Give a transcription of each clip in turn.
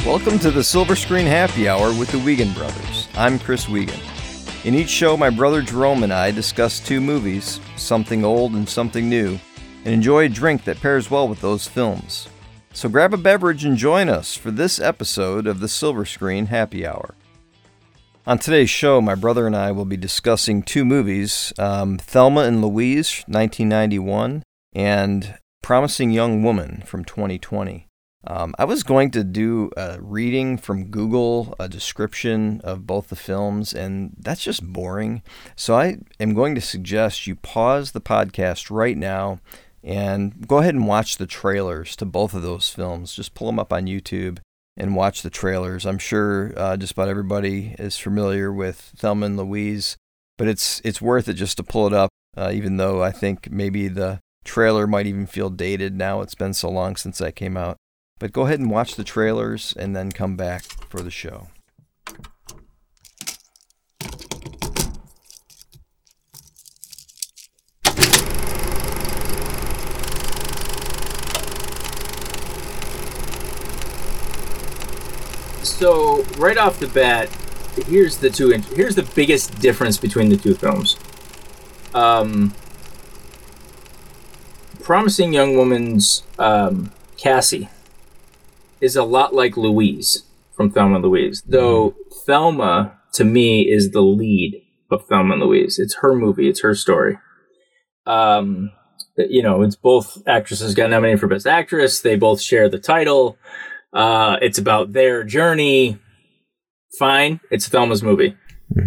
Welcome to the Silver Screen Happy Hour with the Wiegand Brothers. I'm Chris Wiegand. In each show, my brother Jerome and I discuss two movies, something old and something new, and enjoy a drink that pairs well with those films. So grab a beverage and join us for this episode of the Silver Screen Happy Hour. On today's show, my brother and I will be discussing two movies, Thelma and Louise, 1991, and Promising Young Woman from 2020. I was going to do a reading from Google, a description of both the films, and that's just boring. So I am going to suggest you pause the podcast right now and go ahead and watch the trailers to both of those films. Just pull them up on YouTube and watch the trailers. I'm sure just about everybody is familiar with Thelma and Louise, but it's worth it just to pull it up, even though I think maybe the trailer might even feel dated now. It's been so long since that came out. But go ahead and watch the trailers and then come back for the show. So, right off the bat, here's the biggest difference between the two films. Promising Young Woman's Cassie is a lot like Louise from Thelma and Louise, though Thelma, to me, is the lead of Thelma and Louise. It's her movie. It's her story. It's both actresses got nominated for Best Actress. They both share the title. It's about their journey. Fine. It's Thelma's movie.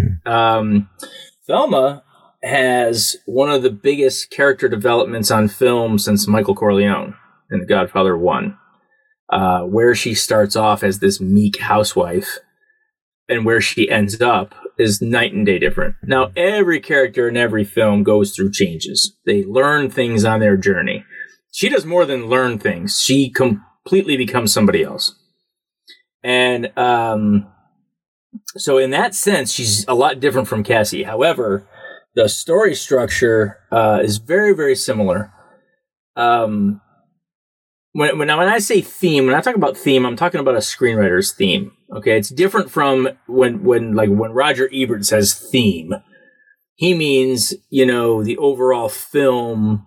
Thelma has one of the biggest character developments on film since Michael Corleone in The Godfather 1. Where she starts off as this meek housewife and where she ends up is night and day different. Now, every character in every film goes through changes. They learn things on their journey. She does more than learn things. She completely becomes somebody else. And so in that sense, she's a lot different from Cassie. However, the story structure is very, very similar. When I say theme, when I talk about theme, I'm talking about a screenwriter's theme. Okay, it's different from when Roger Ebert says theme. He means, the overall film,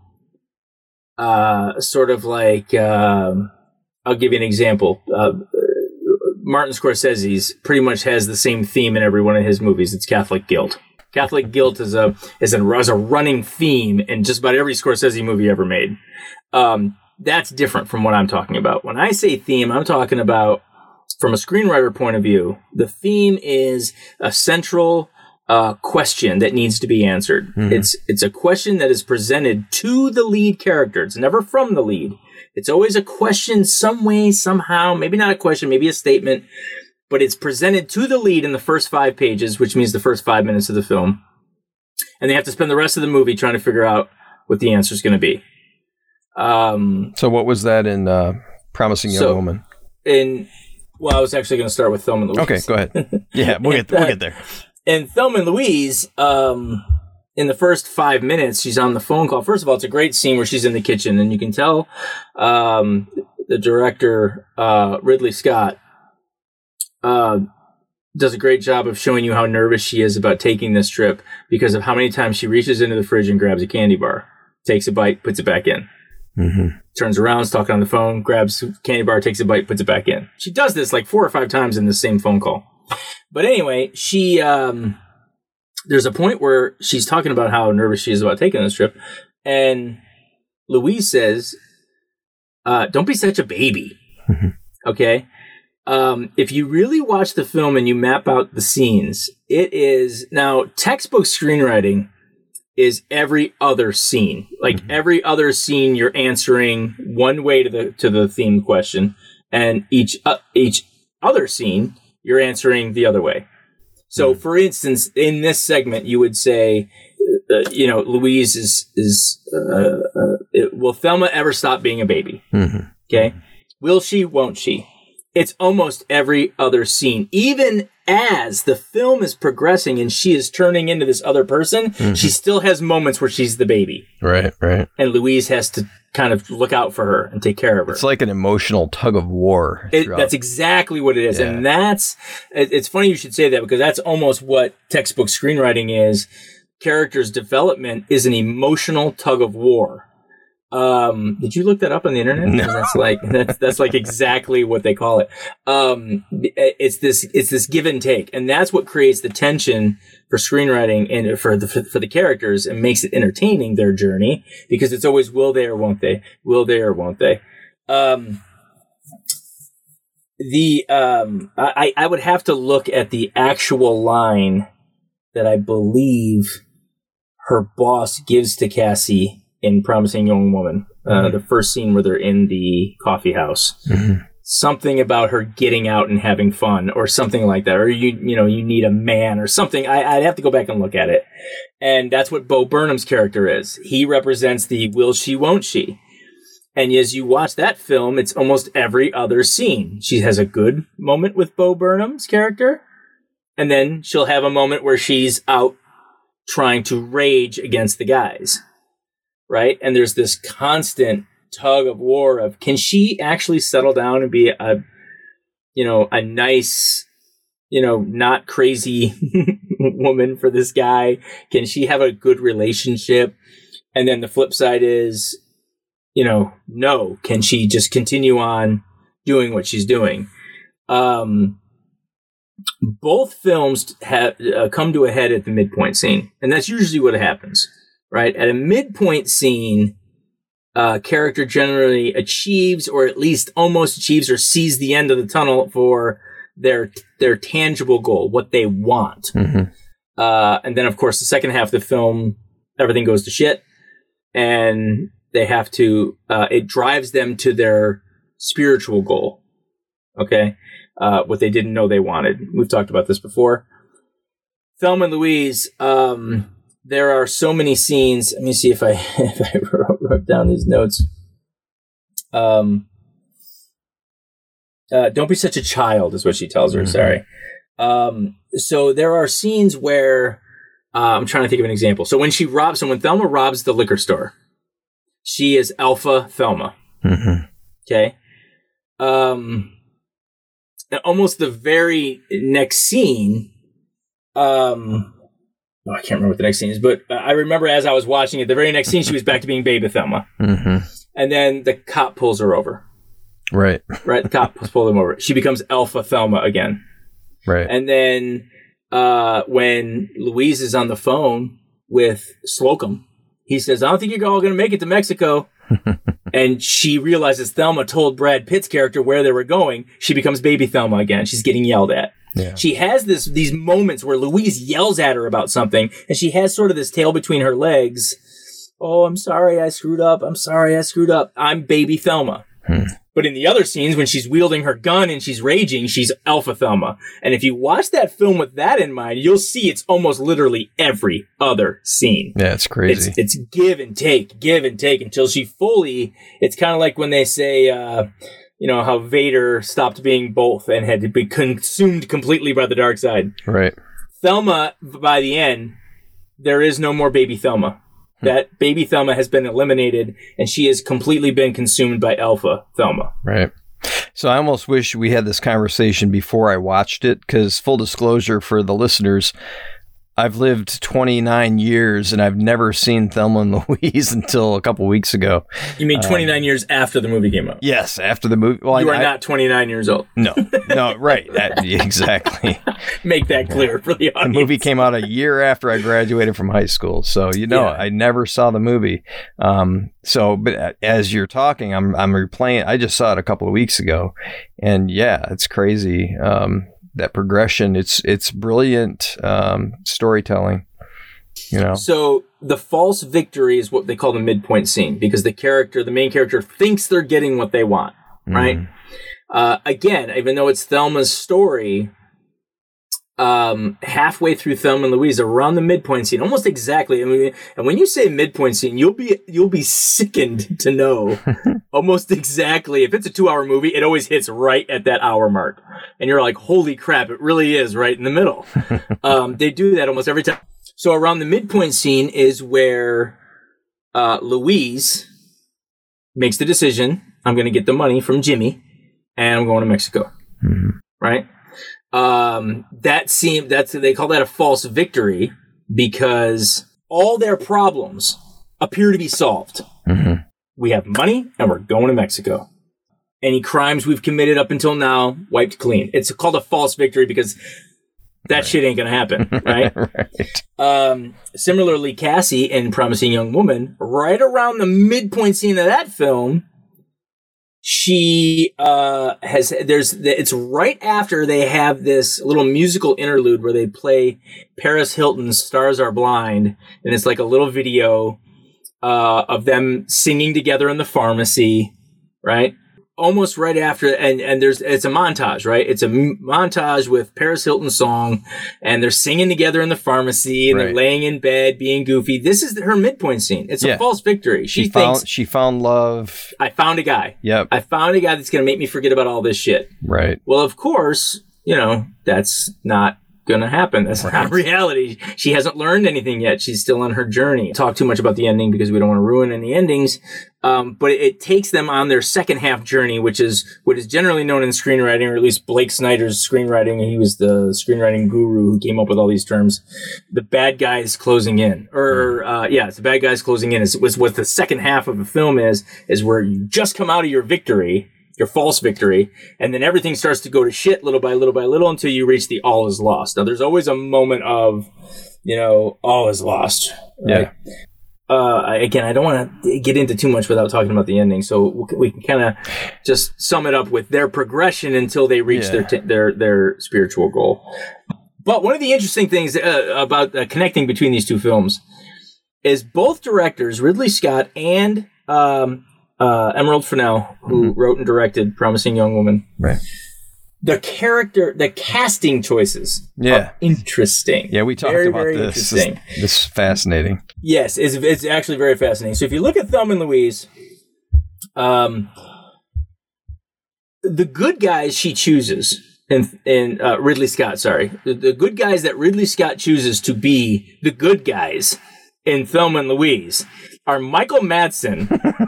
sort of like, I'll give you an example. Martin Scorsese's pretty much has the same theme in every one of his movies. It's Catholic guilt. Catholic guilt is a running theme in just about every Scorsese movie ever made. That's different from what I'm talking about. When I say theme, I'm talking about, from a screenwriter point of view, the theme is a central question that needs to be answered. Mm-hmm. It's a question that is presented to the lead character. It's never from the lead. It's always a question some way, somehow. Maybe not a question, maybe a statement. But it's presented to the lead in the first 5 pages, which means the first 5 minutes of the film. And they have to spend the rest of the movie trying to figure out what the answer is going to be. So what was that in Promising Young Woman? I was actually going to start with Thelma and Louise. Okay, go ahead. Yeah, we'll get there. In Thelma and Louise, in the first 5 minutes, she's on the phone call. First of all, it's a great scene where she's in the kitchen, and you can tell the director, Ridley Scott, does a great job of showing you how nervous she is about taking this trip because of how many times she reaches into the fridge and grabs a candy bar, takes a bite, puts it back in. Mm-hmm. Turns around, is talking on the phone, grabs candy bar, takes a bite, puts it back in. She does this like 4 or 5 times in the same phone call. But anyway, she there's a point where she's talking about how nervous she is about taking this trip, and Louise says, "Don't be such a baby." Mm-hmm. Okay. If you really watch the film and you map out the scenes, it is now textbook screenwriting. Is every other scene. Like every other scene, you're answering one way to the theme question, and each other scene, you're answering the other way. So, for instance, in this segment, you would say, Louise will Thelma ever stop being a baby? Mm-hmm. Okay. Will she, won't she? It's almost every other scene. Even as the film is progressing and she is turning into this other person, she still has moments where she's the baby. Right. And Louise has to kind of look out for her and take care of her. It's like an emotional tug of war. That's exactly what it is. Yeah. And it's funny you should say that, because that's almost what textbook screenwriting is. Characters' development is an emotional tug of war. Did you look that up on the internet? No. That's like exactly what they call it. It's this give and take, and that's what creates the tension for screenwriting and for the characters, and makes it entertaining, their journey, because it's always will they or won't they, will they or won't they. I would have to look at the actual line that I believe her boss gives to Cassie in Promising Young Woman, the first scene where they're in the coffee house. Something about her getting out and having fun, or something like that, or you need a man or something. I'd have to go back and look at it. And that's what Bo Burnham's character is. He represents the will she, won't she. And as you watch that film, it's almost every other scene. She has a good moment with Bo Burnham's character, and then she'll have a moment where she's out trying to rage against the guys. Right? And there's this constant tug of war of, can she actually settle down and be a nice, not crazy woman for this guy? Can she have a good relationship? And then the flip side is, no. Can she just continue on doing what she's doing? Both films have come to a head at the midpoint scene, and that's usually what happens. Right? At a midpoint scene, character generally achieves, or at least almost achieves, or sees the end of the tunnel for their tangible goal, what they want. And then, of course, the second half of the film, everything goes to shit, and they have to, it drives them to their spiritual goal. Okay? What they didn't know they wanted. We've talked about this before. Thelma and Louise, there are so many scenes. Let me see if I wrote down these notes. Don't be such a child is what she tells her. Sorry. So there are scenes where I'm trying to think of an example. So when Thelma robs the liquor store, she is Alpha Thelma. Okay. Almost the very next scene, I can't remember what the next scene is, but I remember as I was watching it, the very next scene, she was back to being Baby Thelma. And then the cop pulls her over. Right. The cop pulls them over. She becomes Alpha Thelma again. Right. And then when Louise is on the phone with Slocum, he says, I don't think you're all going to make it to Mexico. And she realizes Thelma told Brad Pitt's character where they were going. She becomes Baby Thelma again. She's getting yelled at. Yeah. She has these moments where Louise yells at her about something, and she has sort of this tail between her legs. Oh, I'm sorry I screwed up. I'm Baby Thelma. But in the other scenes, when she's wielding her gun and she's raging, she's Alpha Thelma. And if you watch that film with that in mind, you'll see it's almost literally every other scene. Yeah, it's crazy. It's give and take until she fully, it's kind of like when they say, how Vader stopped being both and had to be consumed completely by the dark side. Right. Thelma, by the end, there is no more Baby Thelma. That Baby Thelma has been eliminated, and she has completely been consumed by Alpha Thelma. Right. So I almost wish we had this conversation before I watched it, because full disclosure for the listeners, I've lived 29 years and I've never seen Thelma and Louise until a couple weeks ago. You mean 29 years after the movie came out? Yes, after the movie. Well, you are not 29 years old. No, right. Exactly. Make that clear for the audience. The movie came out a year after I graduated from high school. So, I never saw the movie. But as you're talking, I'm replaying. I just saw it a couple of weeks ago. And yeah, it's crazy. That progression, it's brilliant storytelling, So the false victory is what they call the midpoint scene, because the main character thinks they're getting what they want, right? Again, even though it's Thelma's story, halfway through Thelma and Louise, around the midpoint scene, almost exactly. I mean, and when you say midpoint scene, you'll be sickened to know almost exactly. If it's a 2-hour movie, it always hits right at that hour mark, and you're like, "Holy crap! It really is right in the middle." They do that almost every time. So around the midpoint scene is where Louise makes the decision: I'm going to get the money from Jimmy, and I'm going to Mexico. Mm-hmm. Right. They call that a false victory because all their problems appear to be solved. Mm-hmm. We have money and we're going to Mexico. Any crimes we've committed up until now, wiped clean. It's called a false victory because that shit ain't going to happen. Right. Right. Similarly, Cassie in Promising Young Woman, right around the midpoint scene of that film, she it's right after they have this little musical interlude where they play Paris Hilton's Stars Are Blind, and it's like a little video of them singing together in the pharmacy, right? Almost right after, and it's a montage, right? It's a montage with Paris Hilton's song, and they're singing together in the pharmacy, and they're laying in bed being goofy. This is her midpoint scene. It's a false victory. She thinks she found love. I found a guy. Yep. I found a guy that's going to make me forget about all this shit. Right. Well, of course, that's not going to happen. That's not reality. She hasn't learned anything yet. She's still on her journey. Talk too much about the ending because we don't want to ruin any endings. But it takes them on their second half journey, which is what is generally known in screenwriting, or at least Blake Snyder's screenwriting. He was the screenwriting guru who came up with all these terms. The bad guys closing in, it's the bad guys closing in is what the second half of the film is where you just come out of your victory, your false victory, and then everything starts to go to shit little by little by little until you reach the all is lost. Now, there's always a moment of, all is lost. Right? Yeah. Again, I don't want to get into too much without talking about the ending, so we can kind of just sum it up with their progression until they reach their spiritual goal. But one of the interesting things about connecting between these two films is both directors, Ridley Scott and Emerald Fennell, who wrote and directed Promising Young Woman. Right. The casting choices are interesting. Yeah, we talked about this. This is fascinating. Yes, it's actually very fascinating. So if you look at Thelma and Louise, the good guys she chooses in Ridley Scott, the good guys that Ridley Scott chooses to be the good guys in Thelma and Louise are Michael Madsen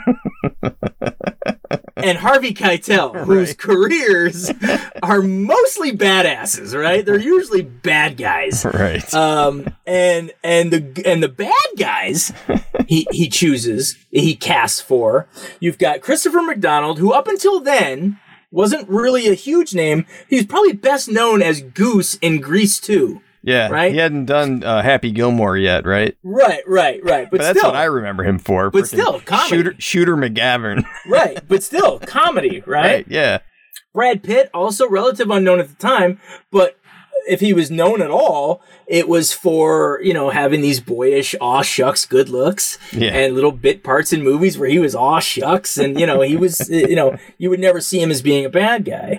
and Harvey Keitel, whose careers are mostly badasses, right? They're usually bad guys, right? And the bad guys he casts for. You've got Christopher McDonald, who up until then wasn't really a huge name. He's probably best known as Goose in Grease 2. Yeah, right. He hadn't done Happy Gilmore yet, right? Right. But that's what I remember him for. But still, comedy. Shooter McGavin. Right, but still, comedy, right? Yeah. Brad Pitt, also relative unknown at the time, but if he was known at all, it was for, having these boyish, aw shucks good looks and little bit parts in movies where he was aw shucks and, he was, you would never see him as being a bad guy.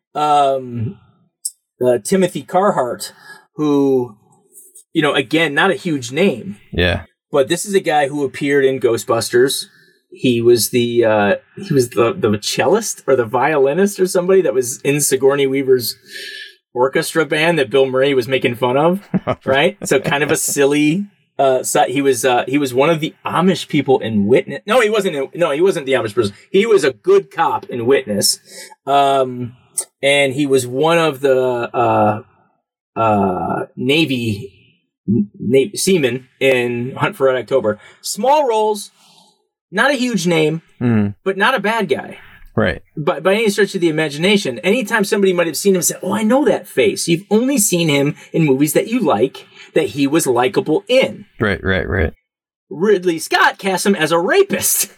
Timothy Carhart, who, again, not a huge name. Yeah. But this is a guy who appeared in Ghostbusters. He was the cellist or the violinist or somebody that was in Sigourney Weaver's orchestra band that Bill Murray was making fun of, right? So kind of a silly. He was one of the Amish people in Witness. No, he wasn't the Amish person. He was a good cop in Witness, and he was one of the Navy seamen in Hunt for Red October. Small roles, not a huge name, but not a bad guy. Right. But by any stretch of the imagination, anytime somebody might have seen him and said, "Oh, I know that face," you've only seen him in movies that you like, that he was likable in. Right. Ridley Scott casts him as a rapist.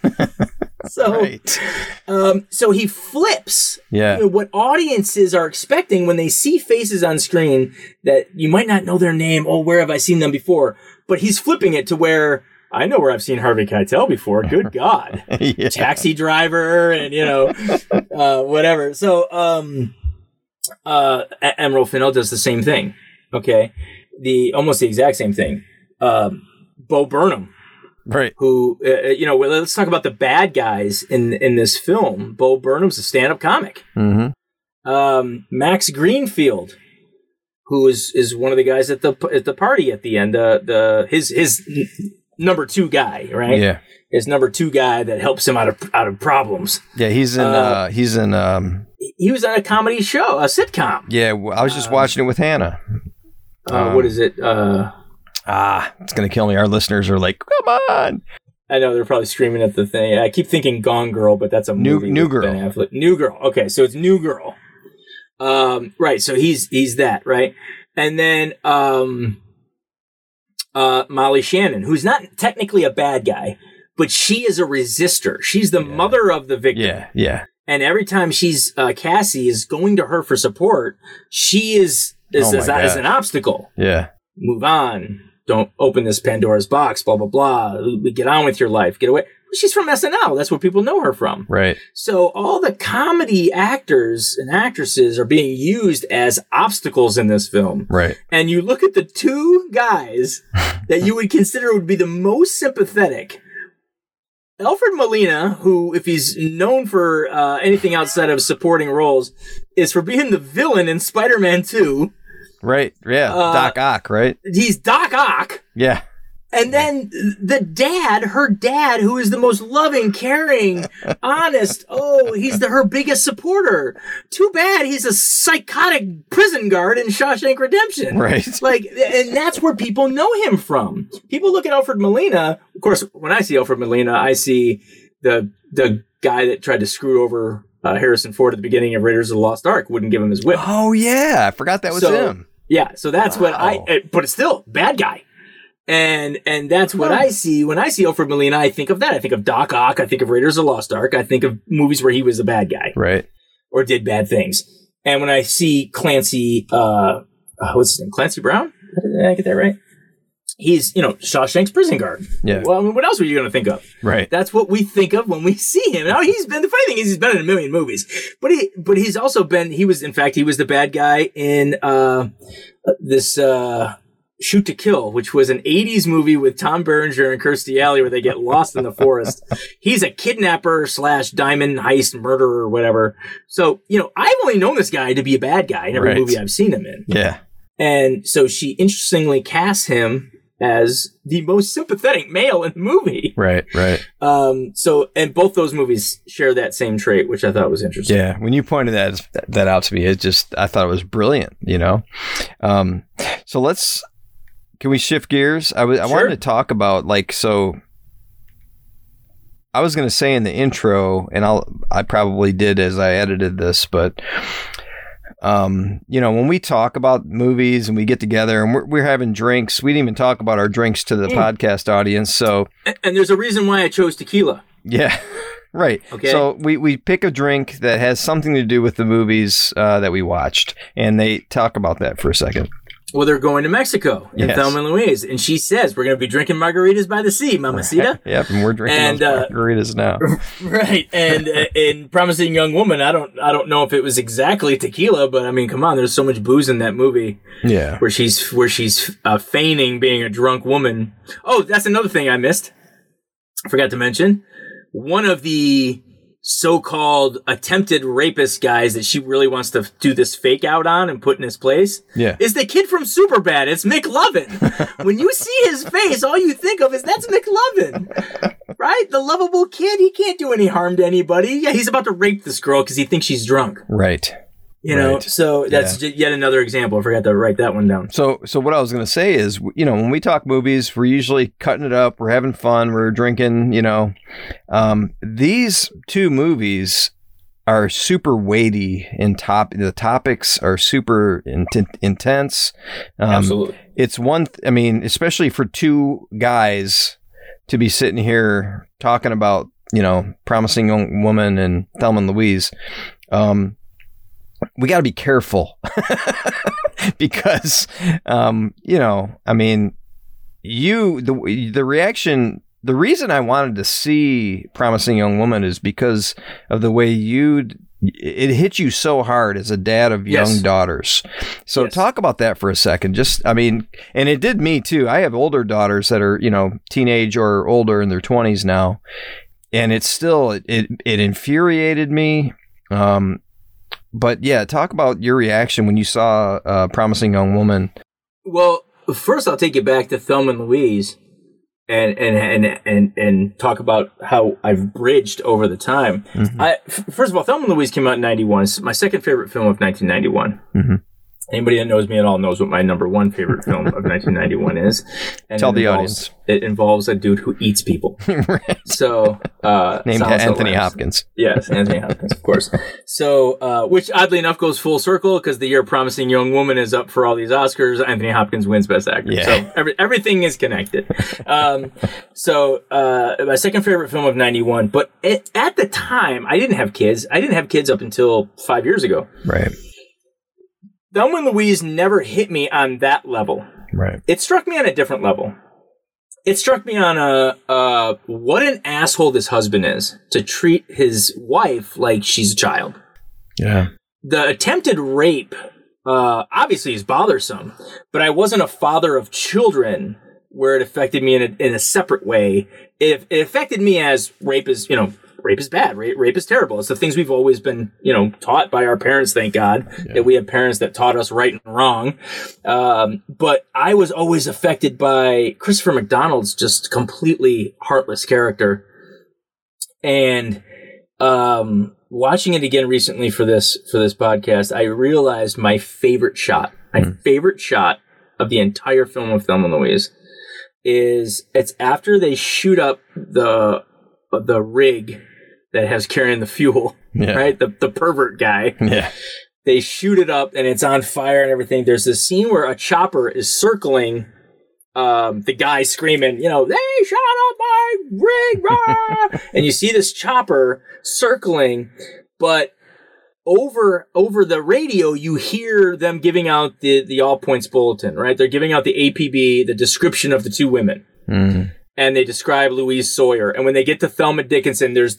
So he flips what audiences are expecting when they see faces on screen that you might not know their name. Oh, where have I seen them before? But he's flipping it to where I know where I've seen Harvey Keitel before. Good God. Taxi Driver and, whatever. So Emerald Fennell does the same thing. Okay, almost the exact same thing. Bo Burnham, right? Who let's talk about the bad guys in this film. Bo Burnham's a stand-up comic. Mm-hmm. Max Greenfield, who is one of the guys at the party at the end. His number 2 guy, right? Yeah. His number 2 guy that helps him out of problems. Yeah, he was on a comedy show, a sitcom. Yeah, I was just watching it with Hannah. What is it? It's gonna kill me. Our listeners are like, come on. I know they're probably screaming at the thing. I keep thinking Gone Girl, but that's a movie. New Girl. Ben Affleck. New Girl. Okay, so it's New Girl. Right. So he's that, right? And then Molly Shannon, who's not technically a bad guy, but she is a resistor. She's the mother of the victim. Yeah. And every time Cassie is going to her for support, she is an obstacle. Yeah. Move on. Don't open this Pandora's box, blah, blah, blah. Get on with your life. Get away. She's from SNL. That's what people know her from. Right. So all the comedy actors and actresses are being used as obstacles in this film. Right. And you look at the 2 guys that you would consider would be the most sympathetic. Alfred Molina, who, if he's known for anything outside of supporting roles, is for being the villain in Spider-Man 2. Right. Yeah. Doc Ock, right? He's Doc Ock. Yeah. And then her dad, who is the most loving, caring, honest. He's her biggest supporter. Too bad he's a psychotic prison guard in Shawshank Redemption. Right. And that's where people know him from. People look at Alfred Molina. Of course, when I see Alfred Molina, I see the guy that tried to screw over Harrison Ford at the beginning of Raiders of the Lost Ark, wouldn't give him his whip. Oh, yeah. I forgot that was him. Yeah. So that's what but it's still bad guy. And that's what I see. When I see Alfred Molina, I think of that. I think of Doc Ock. I think of Raiders of the Lost Ark. I think of movies where he was a bad guy. Right. Or did bad things. And when I see Clancy, what's his name? Clancy Brown? Did I get that right? He's, Shawshank's prison guard. Yeah. Well, I mean, what else were you going to think of? Right. That's what we think of when we see him. Now, the funny thing is he's been in a million movies. But he's also he was the bad guy in this Shoot to Kill, which was an 80s movie with Tom Berenger and Kirstie Alley where they get lost in the forest. He's a kidnapper / diamond heist murderer or whatever. So, I've only known this guy to be a bad guy in every movie I've seen him in. Yeah. And so she interestingly casts him as the most sympathetic male in the movie. Right. And both those movies share that same trait, which I thought was interesting. Yeah. When you pointed that out to me, I thought it was brilliant, So can we shift gears? I wanted to talk about I was going to say in the intro, and I probably did as I edited this, but when we talk about movies and we get together and we're having drinks, we didn't even talk about our drinks to the podcast audience. So, and there's a reason why I chose tequila. Yeah. Right. Okay. So we pick a drink that has something to do with the movies that we watched, and they talk about that for a second. Well, they're going to Mexico in Thelma and Louise, and she says, we're going to be drinking margaritas by the sea, mamacita. Yep, and we're drinking those margaritas now. Right, and in Promising Young Woman, I don't know if it was exactly tequila, but I mean, come on, there's so much booze in that movie. Yeah. Where she's feigning being a drunk woman. Oh, that's another thing I missed. I forgot to mention. One of the so-called attempted rapist guys that she really wants to do this fake out on and put in his place is the kid from Superbad. It's Mick Lovin. When you see his face, all you think of is that's Mick Lovin. Right? The lovable kid, he can't do any harm to anybody. Yeah, he's about to rape this girl because he thinks she's drunk. Right. So that's yet another example. I forgot to write that one down. So what I was going to say is, when we talk movies, we're usually cutting it up. We're having fun. We're drinking, these 2 movies are super weighty the topics are super intense. Absolutely. It's especially for 2 guys to be sitting here talking about, Promising Young Woman and Thelma and Louise. We got to be careful because, the reaction, the reason I wanted to see Promising Young Woman is because of the way you it hit you so hard as a dad of young daughters. So talk about that for a second. And it did me too. I have older daughters that are, teenage or older in their 20s now. And it's still, it infuriated me. But yeah, talk about your reaction when you saw Promising Young Woman. Well, first I'll take you back to Thelma and Louise. And talk about how I've bridged over the time. Mm-hmm. First of all, Thelma and Louise came out in 91. It's my second favorite film of 1991. Mm-hmm. Anybody that knows me at all knows what my number one favorite film of 1991 is. And tell the audience. It involves a dude who eats people. Right. So, named Anthony Hopkins. Yes, Anthony Hopkins, of course. So, which oddly enough goes full circle because the year Promising Young Woman is up for all these Oscars. Anthony Hopkins wins Best Actor. Yeah. So everything is connected. My second favorite film of 91. But at the time, I didn't have kids. I didn't have kids up until 5 years ago. Right. Thelma and Louise never hit me on that level. Right. It struck me on a different level. It struck me on what an asshole this husband is to treat his wife like she's a child. Yeah. The attempted rape, obviously is bothersome, but I wasn't a father of children where it affected me in a separate way. It affected me as rape is, rape is bad. Rape is terrible. It's the things we've always been, taught by our parents, thank God, that we have parents that taught us right and wrong. But I was always affected by Christopher McDonald's just completely heartless character. And watching it again recently for this podcast, I realized my favorite shot of the entire film of Thelma and Louise is it's after they shoot up the rig that has carrying the fuel, right? The pervert guy. Yeah. They shoot it up and it's on fire and everything. There's this scene where a chopper is circling the guy screaming, they shot up my rig, rah! And you see this chopper circling, but over the radio, you hear them giving out the all points bulletin, right? They're giving out the APB, the description of the two women. Mm-hmm. And they describe Louise Sawyer. And when they get to Thelma Dickinson, there's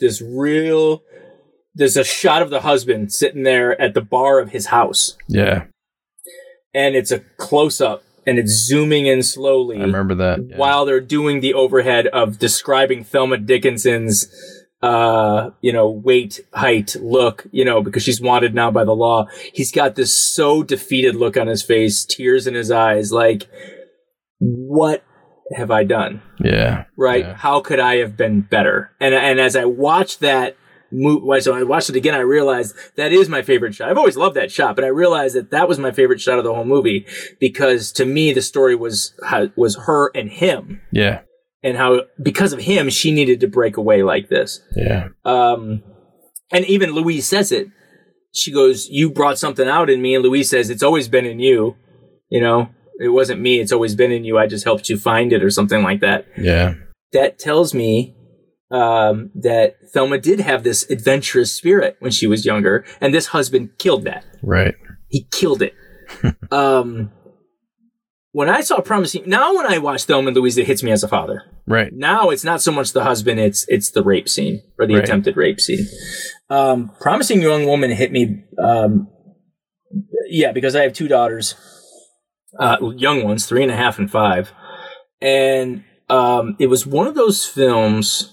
a shot of the husband sitting there at the bar of his house. Yeah. And it's a close-up, and it's zooming in slowly. I remember that. Yeah. While they're doing the overhead of describing Thelma Dickinson's, weight, height, look, because she's wanted now by the law. He's got this so defeated look on his face, tears in his eyes, like, what have I done? Yeah. Right? Yeah. How could I have been better? And as I watched that movie, so I watched it again, I realized that is my favorite shot. I've always loved that shot, but I realized that was my favorite shot of the whole movie because to me, the story was her and him. Yeah. And how, because of him, she needed to break away like this. Yeah. And even Louise says it. She goes, "You brought something out in me." And Louise says, "It's always been in you, It wasn't me. It's always been in you. I just helped you find it," or something like that. Yeah. That tells me that Thelma did have this adventurous spirit when she was younger, and this husband killed that. Right. He killed it. When I saw Promising, now when I watch Thelma and Louise, it hits me as a father. Right. Now it's not so much the husband, it's the rape scene or the attempted rape scene. Promising Young Woman hit me, because I have two daughters. Young ones, 3.5 and 5. And it was one of those films.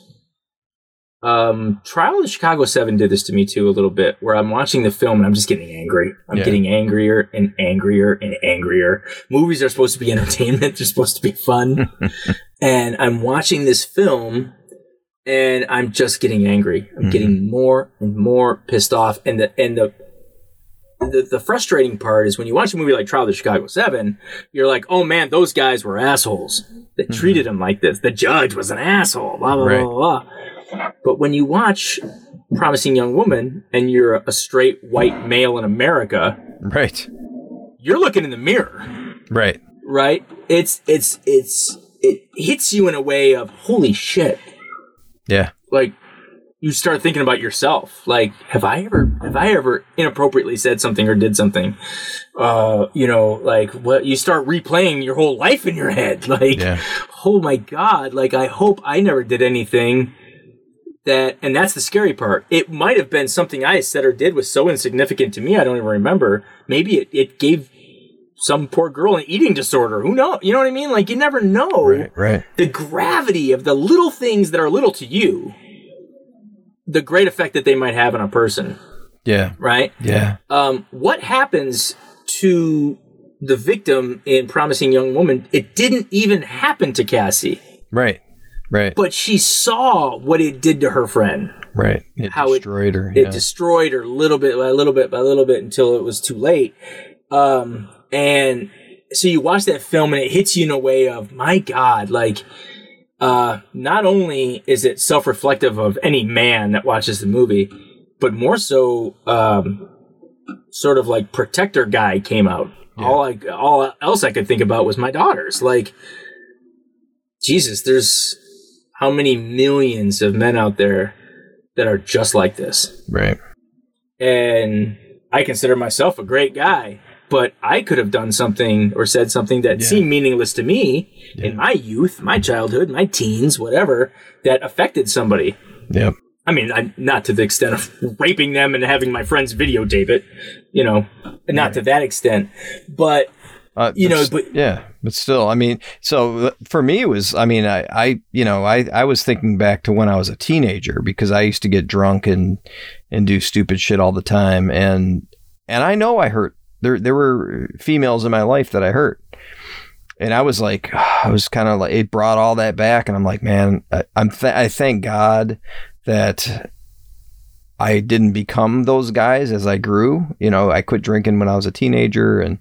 Trial of the Chicago 7 did this to me too a little bit, where I'm watching the film and I'm just getting angry. I'm getting angrier and angrier and angrier. Movies are supposed to be entertainment. They're supposed to be fun. And I'm watching this film and I'm just getting angry. I'm getting more and more pissed off. And the frustrating part is when you watch a movie like Trial of the Chicago 7, you're like, oh man, those guys were assholes that treated him like this. The judge was an asshole, blah, blah, blah, blah. But when you watch Promising Young Woman and you're a straight white male in America, right, you're looking in the mirror. Right. Right? It hits you in a way of, holy shit. Yeah. Like, you start thinking about yourself. Like, have I ever inappropriately said something or did something? Like, what? You start replaying your whole life in your head. Like, oh my God. Like, I hope I never did anything that, and that's the scary part. It might have been something I said or did was so insignificant to me, I don't even remember. Maybe it gave some poor girl an eating disorder. Who knows? You know what I mean? Like, you never know right. The gravity of the little things that are little to you, the great effect that they might have on a person. Yeah. Right? Yeah. What happens to the victim in Promising Young Woman? It didn't even happen to Cassie. Right. But she saw what it did to her friend. Right. It destroyed her. It destroyed her little bit by little bit by little bit until it was too late. And so you watch that film and it hits you in a way of, my God, like, not only is it self-reflective of any man that watches the movie, but more so, sort of like protector guy came out. Yeah. All else I could think about was my daughters. Like, Jesus, there's how many millions of men out there that are just like this. Right. And I consider myself a great guy, but I could have done something or said something that seemed meaningless to me in my youth, my childhood, my teens, whatever, that affected somebody. Yep. I mean, not to the extent of raping them and having my friends videotape it, not to that extent, but, but still, I mean, so for me, it was, I mean, I was thinking back to when I was a teenager, because I used to get drunk and do stupid shit all the time. And I know I hurt, there were females in my life that I hurt. And I was like, I was kind of like, it brought all that back. And I'm like, man, I thank God that I didn't become those guys as I grew. I quit drinking when I was a teenager, and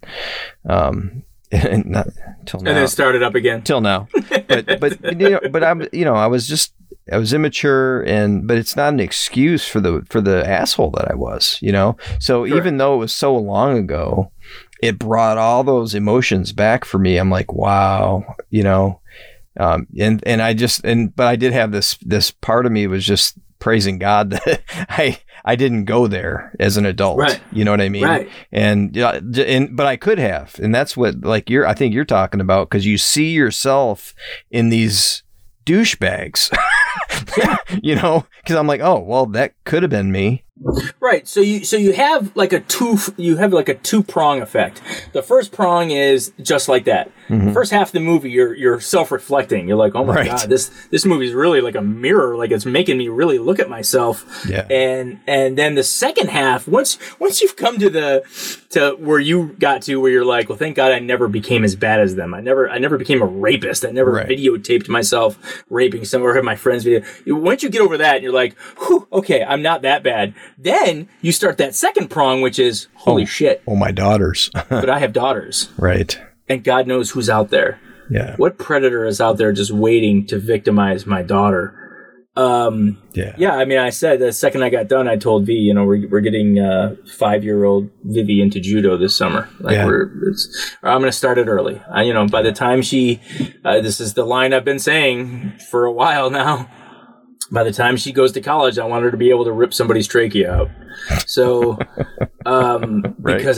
not till now. And then started up again till now. But I was immature, but it's not an excuse for the asshole that I was. So Correct. Even though it was so long ago, it brought all those emotions back for me. I'm like, wow, but I did have this part of me was just praising God that I didn't go there as an adult. Right. You know what I mean? Right. But I could have, and that's what I think you're talking about, because you see yourself in these douchebags, because I'm like, oh, well, that could have been me. Right. So you have like a two-prong effect. The first prong is just like that. Mm-hmm. The first half of the movie, you're self-reflecting. You're like, oh my God, this movie is really like a mirror. Like, it's making me really look at myself. Yeah. And then the second half, once you've come to where you got to, where you're like, well, thank God I never became as bad as them. I never became a rapist. I never videotaped myself raping someone or had my friends video. Once you get over that, you're like, whew, okay, I'm not that bad. Then you start that second prong, which is, holy shit. Oh, my daughters. But I have daughters. Right. And God knows who's out there. Yeah. What predator is out there just waiting to victimize my daughter? Yeah. I mean, I said the second I got done, I told V, we're getting 5-year-old Vivi into judo this summer. I'm going to start it early. By the time this is the line I've been saying for a while now. By the time she goes to college, I want her to be able to rip somebody's trachea out. So, because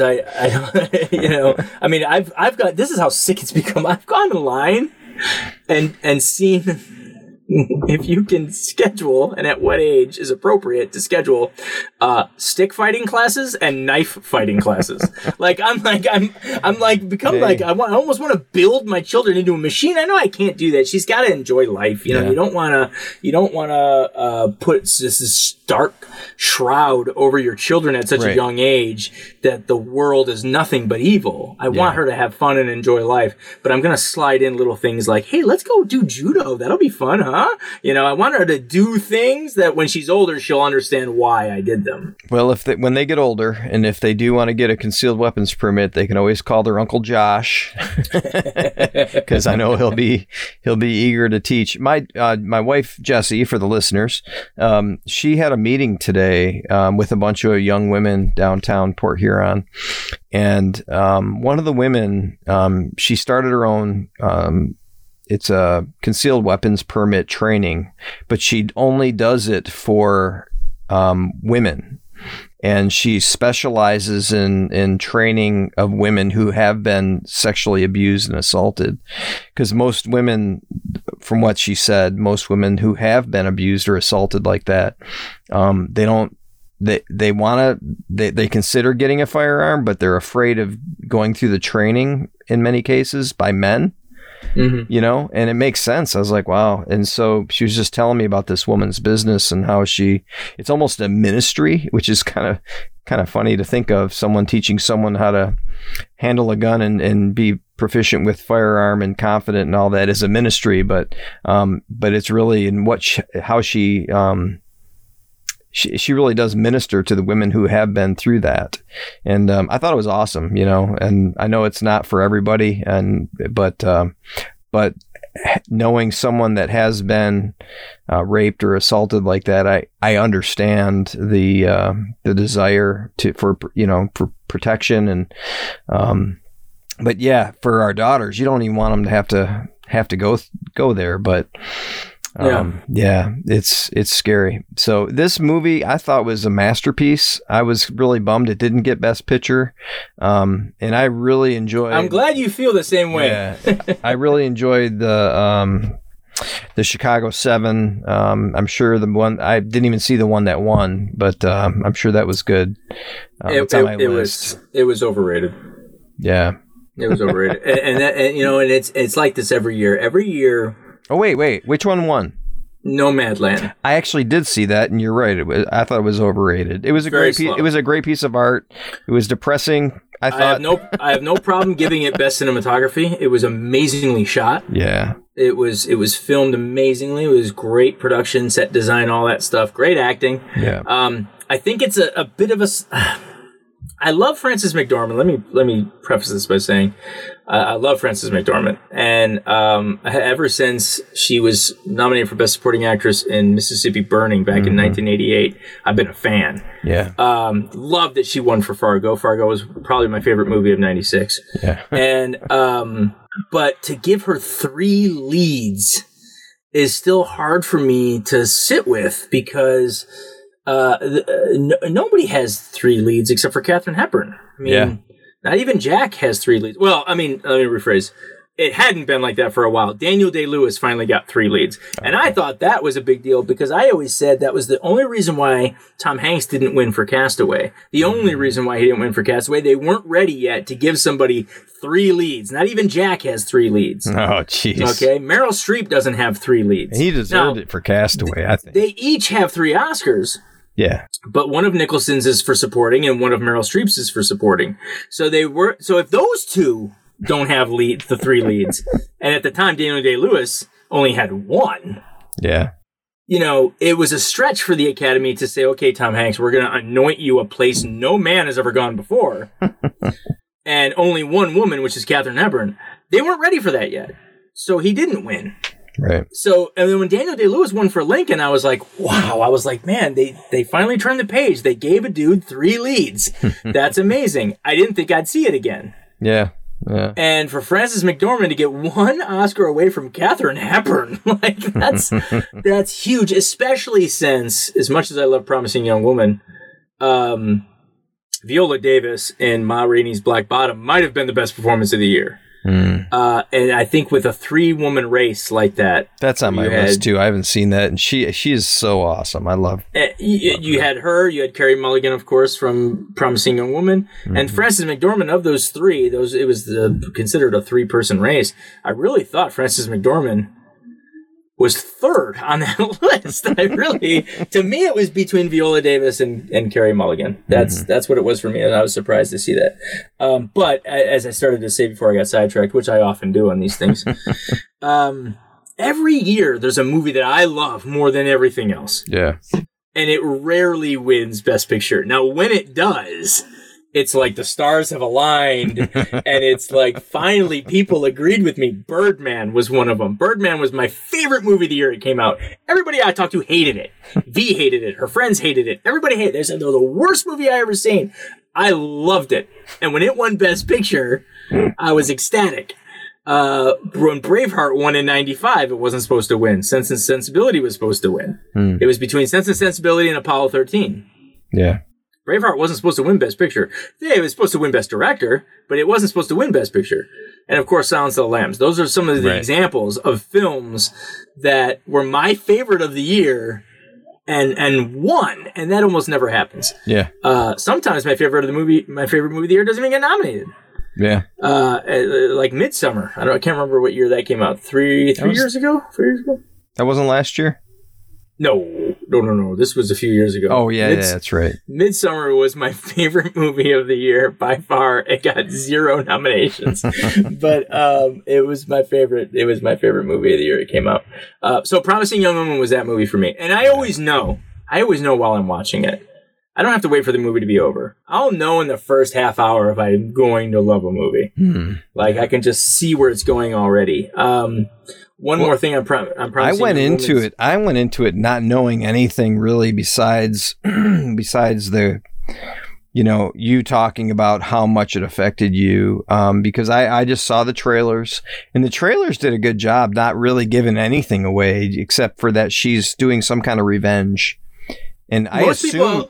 I mean, I've got, this is how sick it's become. I've gone online and seen if you can schedule, and at what age is appropriate to schedule, stick fighting classes and knife fighting classes. I almost want to build my children into a machine. I know I can't do that. She's got to enjoy life. You don't want to put this stark shroud over your children at such a young age that the world is nothing but evil. I want her to have fun and enjoy life, but I'm going to slide in little things like, hey, let's go do judo. That'll be fun, huh? I want her to do things that when she's older, she'll understand why I did them. Well, when they get older, and if they do want to get a concealed weapons permit, they can always call their Uncle Josh, because I know he'll be eager to teach. My wife, Jessie, for the listeners, she had a meeting today with a bunch of young women downtown Port Huron. And one of the women, she started her own, it's a concealed weapons permit training, but she only does it for women. and she specializes in training of women who have been sexually abused and assaulted. Because most women, from what she said, most women who have been abused or assaulted like that, they consider getting a firearm, but they're afraid of going through the training in many cases by men. Mm-hmm. You know, and it makes sense. I was like, wow. And so she was just telling me about this woman's business and how it's almost a ministry, which is kind of funny to think of, someone teaching someone how to handle a gun and be proficient with firearm and confident and all that is a ministry. But it's really in how she really does minister to the women who have been through that. And I thought it was awesome, you know, and I know it's not for everybody, but knowing someone that has been raped or assaulted like that, I understand the desire for protection. And but yeah, for our daughters, you don't even want them to have to go there, but it's scary. So this movie I thought was a masterpiece. I was really bummed it didn't get Best Picture. And I really enjoyed. I'm glad you feel the same way. Yeah, I really enjoyed the Chicago 7. I'm sure the one, I didn't even see the one that won, but I'm sure that was good. It's on my list. It was overrated. Yeah, it was overrated, and it's like this every year. Every year. Oh, wait. Which one won? Nomadland. I actually did see that, and you're right. I thought it was overrated. It was a great piece. It was a great piece of art. It was depressing. I have no problem giving it best cinematography. It was amazingly shot. Yeah. It was filmed amazingly. It was great production, set design, all that stuff. Great acting. Yeah. I think it's a bit of a. I love Frances McDormand. Let me preface this by saying I love Frances McDormand, and ever since she was nominated for Best Supporting Actress in Mississippi Burning back in 1988, I've been a fan. Yeah. Love that she won for Fargo. Fargo was probably my favorite movie of '96. Yeah. And but to give her 3 leads is still hard for me to sit with because. Nobody has 3 leads except for Katharine Hepburn. I mean, not even Jack has 3 leads. Well, I mean, let me rephrase. It hadn't been like that for a while. Daniel Day-Lewis finally got 3 leads. And I thought that was a big deal because I always said that was the only reason why Tom Hanks didn't win for Castaway. The only reason why he didn't win for Castaway, they weren't ready yet to give somebody 3 leads. Not even Jack has 3 leads. Oh, jeez. Okay, Meryl Streep doesn't have 3 leads. He deserved it for Castaway, I think. They each have 3 Oscars. Yeah. But one of Nicholson's is for supporting and one of Meryl Streep's is for supporting. So if those 2 don't have the 3 leads, and at the time Daniel Day-Lewis only had 1. Yeah. You know, it was a stretch for the Academy to say, okay, Tom Hanks, we're going to anoint you a place no man has ever gone before. And only 1 woman, which is Katharine Hepburn. They weren't ready for that yet. So he didn't win. Right. So, and then when Daniel Day-Lewis won for Lincoln, I was like, wow. I was like, man, they finally turned the page. They gave a dude 3 leads. That's amazing. I didn't think I'd see it again. Yeah. Yeah. And for Frances McDormand to get 1 Oscar away from Katharine Hepburn, like that's huge, especially since, as much as I love Promising Young Woman, Viola Davis in Ma Rainey's Black Bottom might have been the best performance of the year. And I think with a 3-woman race like that, that's on my list too. I haven't seen that, and she is so awesome. I love. You had her. You had Carey Mulligan, of course, from Promising Young Woman, and Frances McDormand. Of those 3, it was considered a 3-person race. I really thought Frances McDormand was 3rd on that list. To me, it was between Viola Davis and Carey Mulligan. That's what it was for me, and I was surprised to see that. But as I started to say before I got sidetracked, which I often do on these things, every year there's a movie that I love more than everything else. Yeah. And it rarely wins Best Picture. Now, when it does, it's like the stars have aligned, and it's like finally people agreed with me. Birdman was one of them. Birdman was my favorite movie the year it came out. Everybody I talked to hated it. V hated it. Her friends hated it. Everybody hated it. They said, "It was the worst movie I ever seen." I loved it. And when it won Best Picture, I was ecstatic. When Braveheart won in 95, it wasn't supposed to win. Sense and Sensibility was supposed to win. It was between Sense and Sensibility and Apollo 13. Yeah. Braveheart wasn't supposed to win Best Picture. Yeah, it was supposed to win Best Director, but it wasn't supposed to win Best Picture. And of course, Silence of the Lambs. Those are some of the examples of films that were my favorite of the year and won, and that almost never happens. Yeah. Sometimes my favorite movie of the year doesn't even get nominated. Yeah. Like Midsummer. I can't remember what year that came out. 3 years ago? 4 years ago? That wasn't last year? No. This was a few years ago. Oh, yeah, that's right. Midsummer was my favorite movie of the year by far. It got 0 nominations, but it was my favorite. It was my favorite movie of the year. It came out. So Promising Young Woman was that movie for me, and I always know while I'm watching it. I don't have to wait for the movie to be over. I'll know in the first half hour if I'm going to love a movie. Like I can just see where it's going already. One more thing I'm promising. I went into it not knowing anything really besides the, you talking about how much it affected you. Because I just saw the trailers, and the trailers did a good job not really giving anything away except for that she's doing some kind of revenge. And I assumed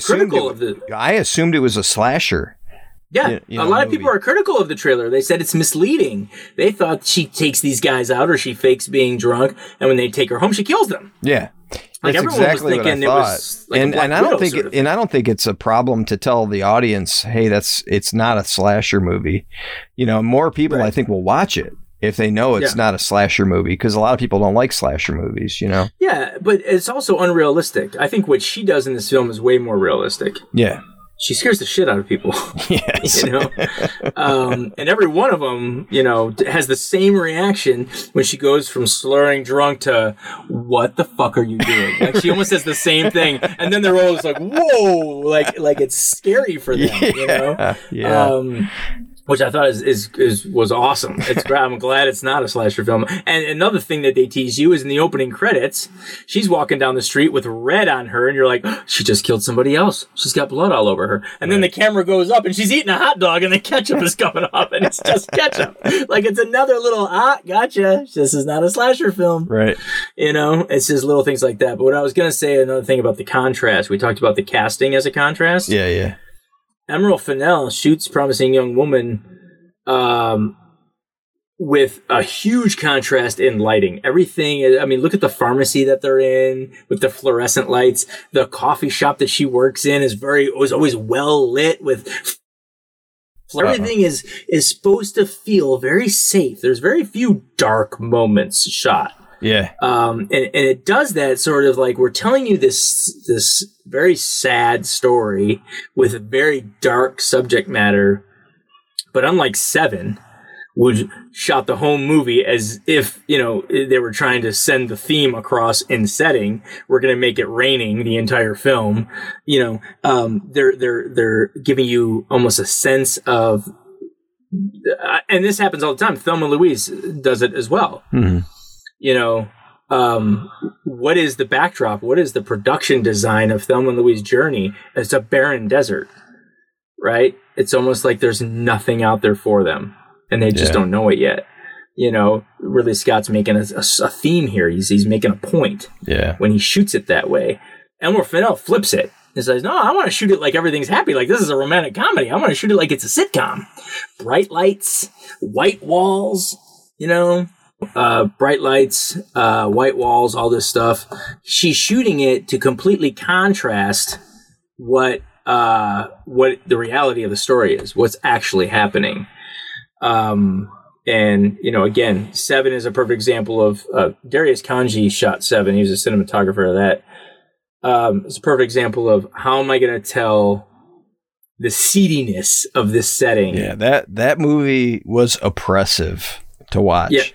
it was a slasher. Yeah, a lot of people are critical of the trailer. They said it's misleading. They thought she takes these guys out or she fakes being drunk, and when they take her home, she kills them. Yeah, like everyone exactly was thinking what I thought. It was like and I don't think it's a problem to tell the audience, hey, it's not a slasher movie. More people I think will watch it if they know it's not a slasher movie, because a lot of people don't like slasher movies. Yeah, but it's also unrealistic. I think what she does in this film is way more realistic. Yeah. She scares the shit out of people. Yes. And every one of them, has the same reaction when she goes from slurring drunk to, what the fuck are you doing? Like she almost says the same thing. And then they're all just like, whoa, like it's scary for them, Yeah. Which I thought was awesome. I'm glad it's not a slasher film. And another thing that they tease you is in the opening credits, she's walking down the street with red on her, and you're like, oh, she just killed somebody else. She's got blood all over her. And then the camera goes up, and she's eating a hot dog, and the ketchup is coming off, and it's just ketchup. Like it's another little gotcha. This is not a slasher film, right? It's just little things like that. But what I was gonna say, another thing about the contrast, we talked about the casting as a contrast. Yeah. Emerald Fennell shoots Promising Young Woman with a huge contrast in lighting. Everything, look at the pharmacy that they're in with the fluorescent lights. The coffee shop that she works in was always well lit with... Everything is supposed to feel very safe. There's very few dark moments shot. Yeah. And it does that sort of like, we're telling you this very sad story with a very dark subject matter, but unlike Seven, which shot the whole movie as if, they were trying to send the theme across in setting, we're going to make it raining the entire film. They're giving you almost a sense of, and this happens all the time. Thelma and Louise does it as well. Mm-hmm. What is the backdrop? What is the production design of Thelma and Louise's journey? It's a barren desert, right? It's almost like there's nothing out there for them, and they just don't know it yet. Ridley Scott's making a theme here. He's making a point when he shoots it that way. Emerald Fennell flips it and says, no, I want to shoot it like everything's happy. Like this is a romantic comedy. I want to shoot it like it's a sitcom. Bright lights, white walls, bright lights, white walls, all this stuff. She's shooting it to completely contrast what the reality of the story is, what's actually happening. Again, Seven is a perfect example of Darius Kanji shot Seven. He was a cinematographer of that. It's a perfect example of how am I going to tell the seediness of this setting. Yeah, that movie was oppressive to watch. Yeah.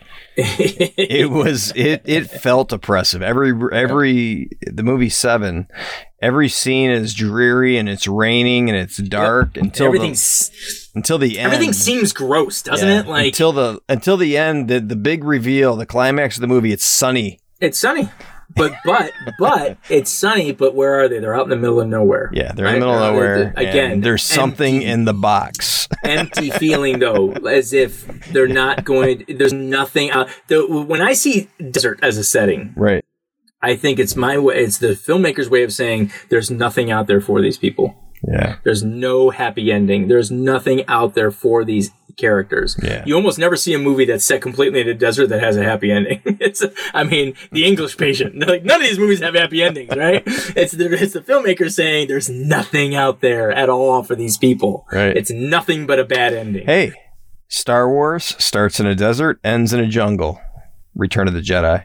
It felt oppressive. The movie Seven, every scene is dreary and it's raining and it's dark until the end. Everything seems gross, doesn't it? Like until the end, the big reveal, the climax of the movie, it's sunny. It's sunny. But it's sunny, but where are they? They're out in the middle of nowhere. Yeah, they're in the middle of nowhere. Again, there's something in the box. Empty feeling, though, as if they're not going to, there's nothing out. When I see desert as a setting, right, I think it's the filmmaker's way of saying there's nothing out there for these people. Yeah. There's no happy ending. There's nothing out there for these characters. Yeah. You almost never see a movie that's set completely in a desert that has a happy ending. The English Patient. Like, none of these movies have happy endings, right? It's the filmmaker saying there's nothing out there at all for these people. Right. It's nothing but a bad ending. Hey, Star Wars starts in a desert, ends in a jungle. Return of the Jedi.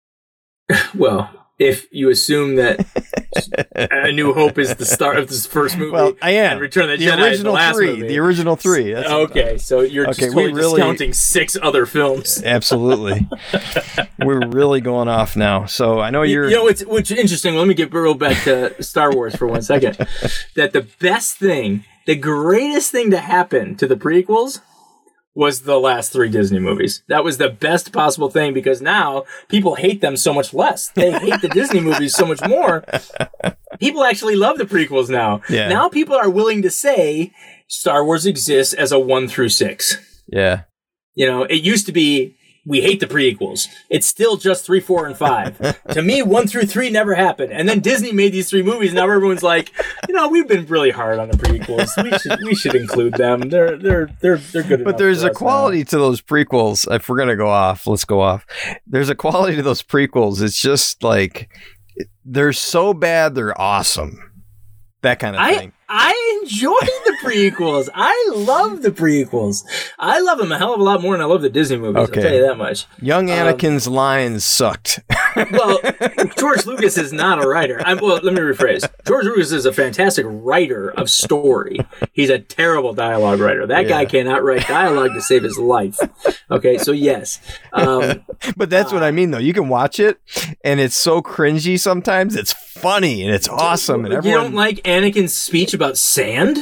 Well, if you assume that A New Hope is the start of this first movie, well, I am. and Return of the Jedi is the last movie. The original three. That's okay, so you're just totally discounting 6 other films. Absolutely. We're really going off now. So I know you're... You know, what's interesting, let me get real back to Star Wars for 1 second, that the best thing, the greatest thing to happen to the prequels was the last 3 Disney movies. That was the best possible thing, because now people hate them so much less. They hate the Disney movies so much more. People actually love the prequels now. Yeah. Now people are willing to say Star Wars exists as a 1 through 6. Yeah. You know, it used to be, we hate the prequels. It's still just 3, 4, and 5. To me, 1 through 3 never happened. And then Disney made these 3 movies. Now everyone's like, you know, we've been really hard on the prequels. We should include them. They're good enough. But there's a quality to those prequels. If we're gonna go off, let's go off. There's a quality to those prequels. It's just like, they're so bad they're awesome. That kind of thing. I enjoy the prequels. I love the prequels. I love them a hell of a lot more than I love the Disney movies. Okay. I'll tell you that much. Young Anakin's lines sucked. Well, George Lucas is not a writer. Let me rephrase. George Lucas is a fantastic writer of story. He's a terrible dialogue writer. That guy cannot write dialogue to save his life. Okay, so yes. But that's what I mean, though. You can watch it, and it's so cringy sometimes. It's funny, and it's awesome. And You don't like Anakin's speech about sand?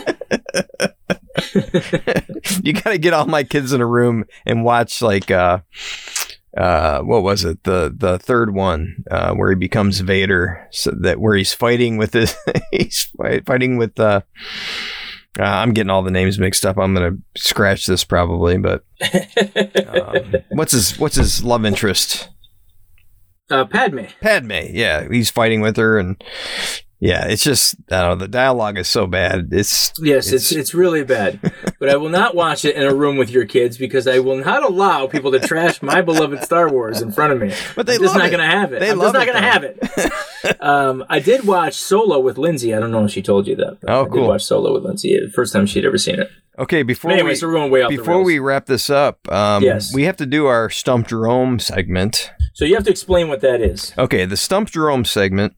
You got to get all my kids in a room and watch, like, what was it? The third one, where he becomes Vader, so that where he's fighting with I'm getting all the names mixed up. I'm gonna scratch this probably, but what's his love interest? Padme. Yeah, he's fighting with her, and yeah, it's just, I don't know, the dialogue is so bad. It's really bad. But I will not watch it in a room with your kids, because I will not allow people to trash my beloved Star Wars in front of me. But I'm just not going to have it. I'm just not going to have it. I did watch Solo with Lindsay. I don't know if she told you that. Oh, cool. I did watch Solo with Lindsay. The first time she'd ever seen it. Okay, before we're going way off the rails. we wrap this up, yes, we have to do our Stump Jerome segment. So you have to explain what that is. Okay, the Stump Jerome segment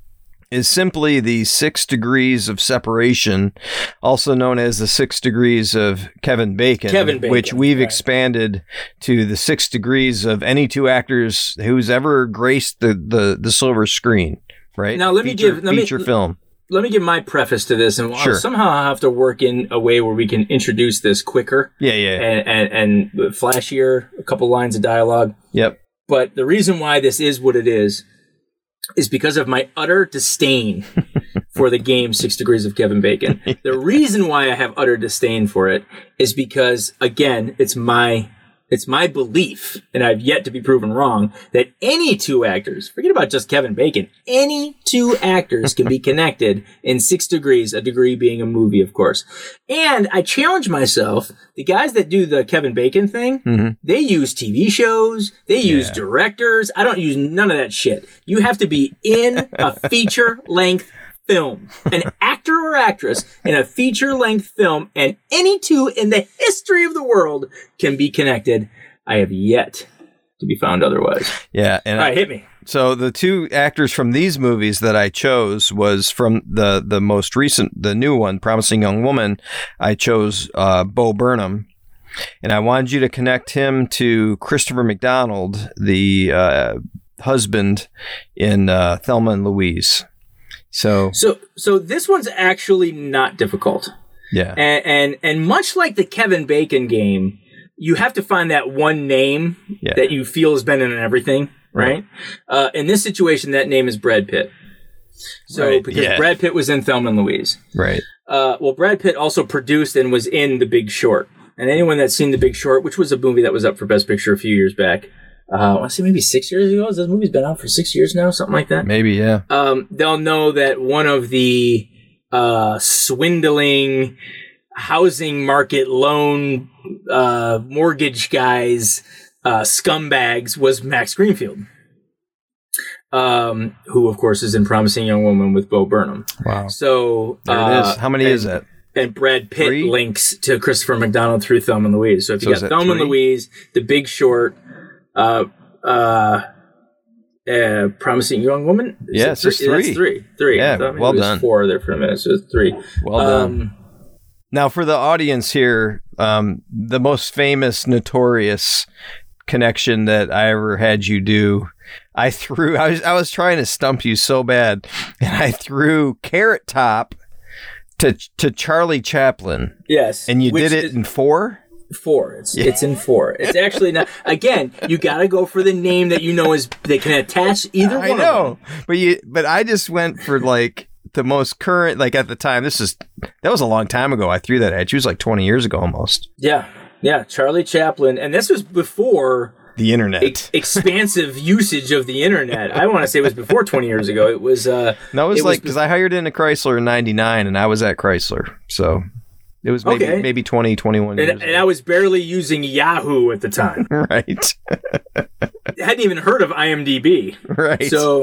is simply the 6 degrees of separation, also known as the 6 degrees of Kevin Bacon, which we've expanded to the 6 degrees of any 2 actors who's ever graced the silver screen, right? Now, feature film. Let me give my preface to this, and sure. Somehow I'll have to work in a way where we can introduce this quicker. Yeah. And flashier, a couple lines of dialogue. Yep. But the reason why this is what it is because of my utter disdain for the game 6 Degrees of Kevin Bacon. The reason why I have utter disdain for it is because, again, it's my belief, and I've yet to be proven wrong, that any 2 actors, forget about just Kevin Bacon, any 2 actors can be connected in 6 degrees, a degree being a movie, of course. And I challenge myself, the guys that do the Kevin Bacon thing, they use TV shows, they use directors. I don't use none of that shit. You have to be in a feature-length film, an actor or actress in a feature-length film, and any 2 in the history of the world can be connected. I have yet to be found otherwise. Yeah. And all right, hit me. So the 2 actors from these movies that I chose was from the most recent, the new one, Promising Young Woman. I chose Bo Burnham, and I wanted you to connect him to Christopher McDonald, the husband in Thelma and Louise. So this one's actually not difficult. Yeah. And much like the Kevin Bacon game, you have to find that one name that you feel has been in everything, right? In this situation, that name is Brad Pitt. So because Brad Pitt was in Thelma and Louise. Right. Well, Brad Pitt also produced and was in The Big Short. And anyone that's seen The Big Short, which was a movie that was up for Best Picture a few years back, I want to say maybe 6 years ago. This movie's been out for 6 years now, something like that. Maybe, yeah. They'll know that one of the swindling housing market loan mortgage guys, scumbags, was Max Greenfield, who of course is in Promising Young Woman with Bo Burnham. Wow. So there it is. How many is that? And Brad Pitt 3? links to Christopher McDonald through Thelma and Louise. So if you got Thelma and Louise, The Big Short, Promising Young Woman. Yes, it's 3. That's 3. Yeah, well done. 4 there for a minute, so it's 3. Well done. Now, for the audience here, the most famous, notorious connection that I ever had you do, I was trying to stump you so bad, and I threw Carrot Top to Charlie Chaplin. Yes. And you did it in 4? 4. It's in 4. It's actually not. Again, you got to go for the name that you know is they can attach either one. I know, but I just went for like the most current. Like at the time, that was a long time ago. I threw that at you. It was like 20 years ago almost. Yeah, Charlie Chaplin, and this was before the internet, expansive usage of the internet. I want to say it was before 20 years ago. It was. No, it was like because I hired into Chrysler in '99, and I was at Chrysler, so. It was maybe 20, 21 years. And I was barely using Yahoo at the time. Right. I hadn't even heard of IMDb. Right.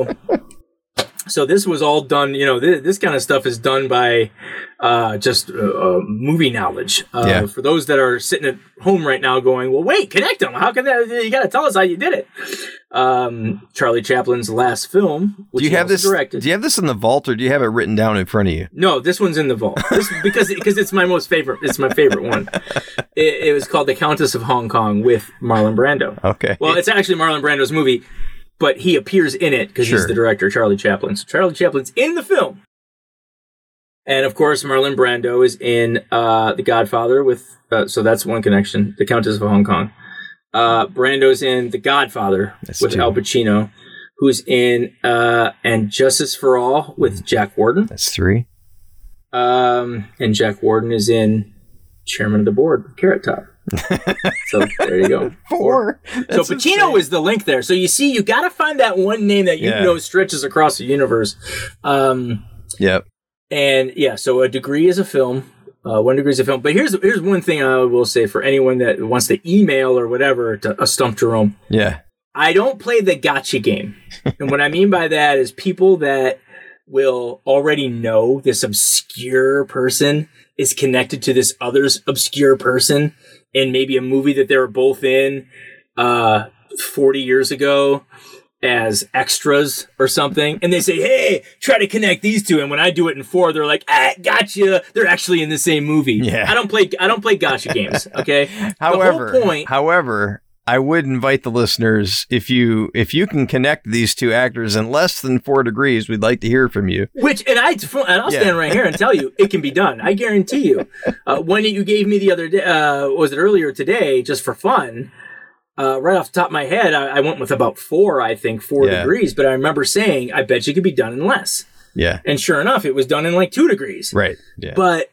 So this was all done, this kind of stuff is done by just movie knowledge. For those that are sitting at home right now going, well, wait, connect them. How can that? You got to tell us how you did it. Charlie Chaplin's last film, which he also directed. Do you have this in the vault, or do you have it written down in front of you? No, this one's in the vault. Because it's my most favorite. It's my favorite one. It was called The Countess of Hong Kong with Marlon Brando. Okay. Well, it's actually Marlon Brando's movie, but he appears in it because he's the director, Charlie Chaplin. So Charlie Chaplin's in the film. And, of course, Marlon Brando is in The Godfather with... so that's one connection. The Countess of Hong Kong. Brando's in The Godfather with Al Pacino, who's in And Justice for All with Jack Warden. That's 3. And Jack Warden is in Chairman of the Board with Carrot Top. So there you go. 4. So Pacino is the link there. So you see, you got to find that one name that you know stretches across the universe. Yep. And so A Degree is a film. 1 Degree is a film. But here's one thing I will say for anyone that wants to email or whatever to Stump Jerome. Yeah. I don't play the gotcha game. And what I mean by that is people that will already know this obscure person is connected to this other obscure person in maybe a movie that they were both in 40 years ago as extras or something. And they say, hey, try to connect these two. And when I do it in 4, they're like, gotcha. They're actually in the same movie. Yeah. I don't play gotcha games. Okay. However, I would invite the listeners, if you can connect these two actors in less than 4 degrees, we'd like to hear from you. I'll stand right here and tell you, it can be done. I guarantee you. One that you gave me the other day, was it earlier today, just for fun? Right off the top of my head, I went with about 4, I think, 4 degrees. But I remember saying, I bet you could be done in less. Yeah. And sure enough, it was done in like 2 degrees. Right. Yeah. But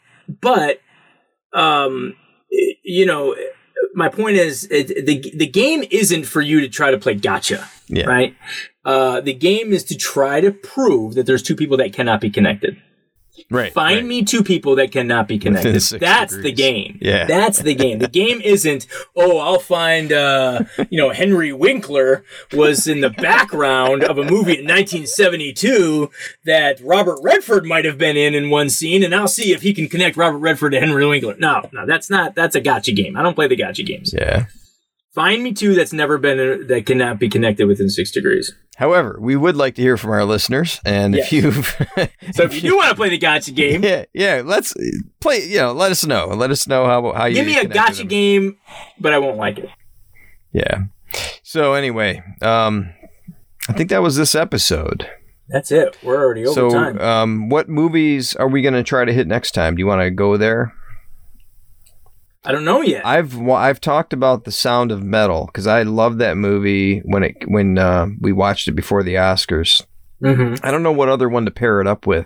my point is, the game isn't for you to try to play gotcha, right? The game is to try to prove that there's 2 people that cannot be connected. Right. Find me 2 people that cannot be connected. That's the game. Yeah. That's the game. The game isn't, I'll find, Henry Winkler was in the background of a movie in 1972 that Robert Redford might have been in one scene, and I'll see if he can connect Robert Redford to Henry Winkler. No, that's a gotcha game. I don't play the gotcha games. Yeah. Find me 2 that's never been, that cannot be connected within 6 degrees. However, we would like to hear from our listeners, and if you do want to play the gotcha game, let's play. Let us know. Let us know how you give me a gotcha game, but I won't like it. Yeah. So anyway, I think that was this episode. That's it. We're already over time. So, what movies are we going to try to hit next time? Do you want to go there? I don't know yet. I've talked about The Sound of Metal because I loved that movie when we watched it before the Oscars. Mm-hmm. I don't know what other one to pair it up with.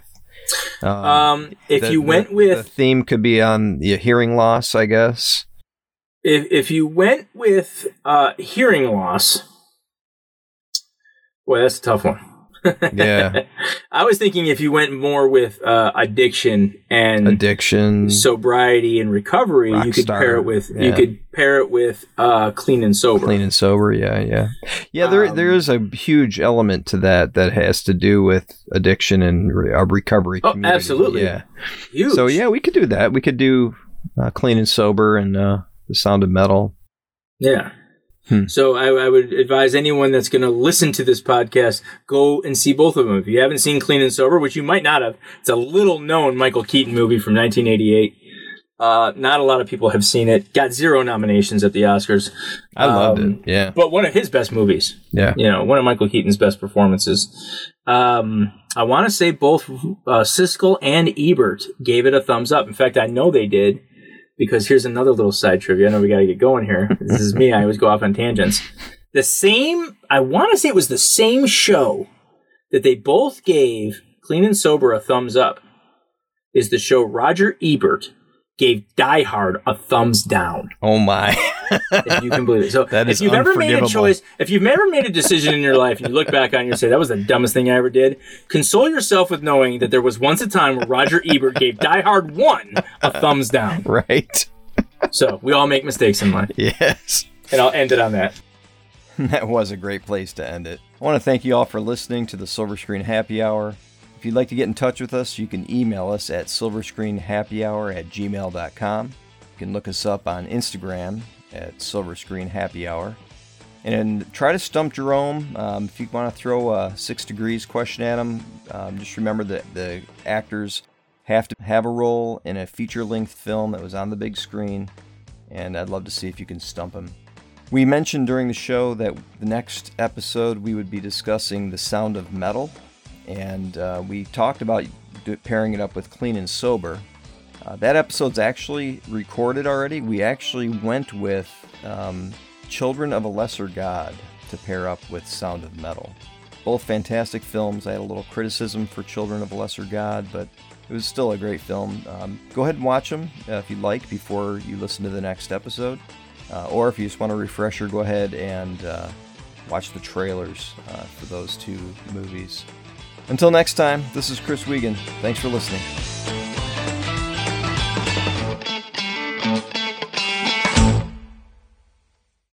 The theme could be on hearing loss, I guess. If you went with hearing loss, boy, that's a tough one. Yeah. I was thinking if you went more with addiction and sobriety and recovery, you could pair it with clean and sober. Clean and sober, yeah. There is a huge element to that has to do with addiction and recovery. Oh, community. Absolutely. Yeah. Huge. So yeah, we could do that. We could do Clean and Sober and The Sound of Metal. Yeah. So I would advise anyone that's going to listen to this podcast, go and see both of them. If you haven't seen Clean and Sober, which you might not have, it's a little known Michael Keaton movie from 1988. Not a lot of people have seen it. Got 0 nominations at the Oscars. I loved it. Yeah. But one of his best movies. Yeah. One of Michael Keaton's best performances. I want to say both Siskel and Ebert gave it a thumbs up. In fact, I know they did. Because here's another little side trivia. I know we got to get going here. This is me. I always go off on tangents. I want to say it was the same show that they both gave Clean and Sober a thumbs up is the show Roger Ebert gave Die Hard a thumbs down. Oh my. If you can believe it. So that is if you've ever made a choice, if you've ever made a decision in your life and you look back on it and you say, that was the dumbest thing I ever did, console yourself with knowing that there was once a time where Roger Ebert gave Die Hard 1 a thumbs down. Right. So we all make mistakes in life. Yes. And I'll end it on that. That was a great place to end it. I want to thank you all for listening to the Silver Screen Happy Hour. If you'd like to get in touch with us, you can email us at silverscreenhappyhour@gmail.com. You can look us up on Instagram at Silver Screen Happy Hour. And try to stump Jerome. If you want to throw a 6 Degrees question at him, just remember that the actors have to have a role in a feature-length film that was on the big screen. And I'd love to see if you can stump him. We mentioned during the show that the next episode we would be discussing The Sound of Metal. And we talked about pairing it up with Clean and Sober. That episode's actually recorded already. We actually went with Children of a Lesser God to pair up with Sound of Metal. Both fantastic films. I had a little criticism for Children of a Lesser God, but it was still a great film. Go ahead and watch them if you'd like before you listen to the next episode. Or if you just want a refresher, go ahead and watch the trailers for those 2 movies. Until next time, this is Chris Wiegand. Thanks for listening.